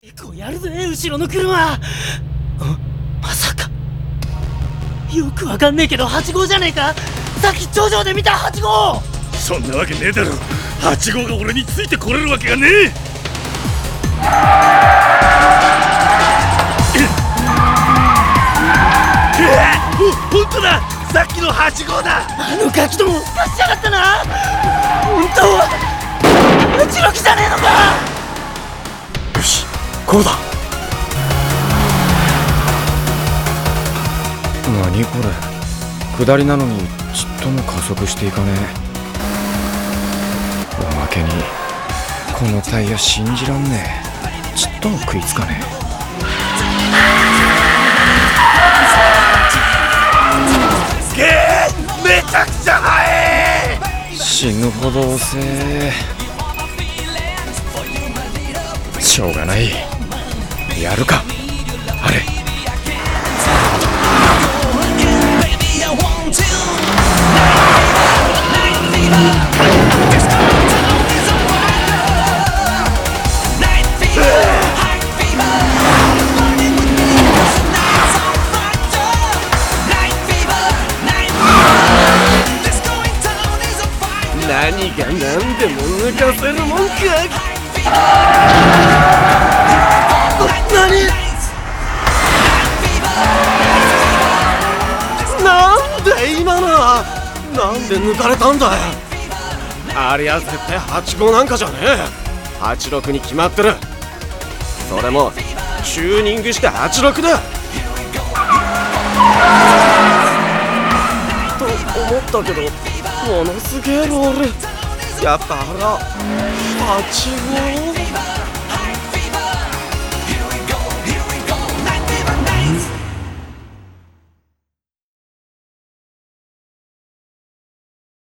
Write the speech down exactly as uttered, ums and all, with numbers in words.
結構やるぜ、後ろの車。まさか。よくわかんねえけどはち号じゃねえか。さっき頂上で見たはち号。 そんなわけねえだろ。はち号が俺についてこれるわけがねえ。ほ、ほんとだ。さっきのはち号だ。 あのガキどもすかしやがったな。本当はうちの木じゃねえのか。 よし、こうだ。 何これ、下りなのにちっとも加速していかねえ。おまけにこのタイヤ信じらんねえ。ちっとも食いつかねえ。すげえ、めちゃくちゃ速え。 死ぬほど遅え。しょうがない、やるかあれ。 何が何でも抜かせるもんか。 何？ なんで今のは。なんで抜かれたんだよ。ありゃ絶対はち号なんかじゃねえ。はちろくに決まってる。それもチューニングしてはちろくだと思ったけど、ものすげえロール。やっぱあらはち号。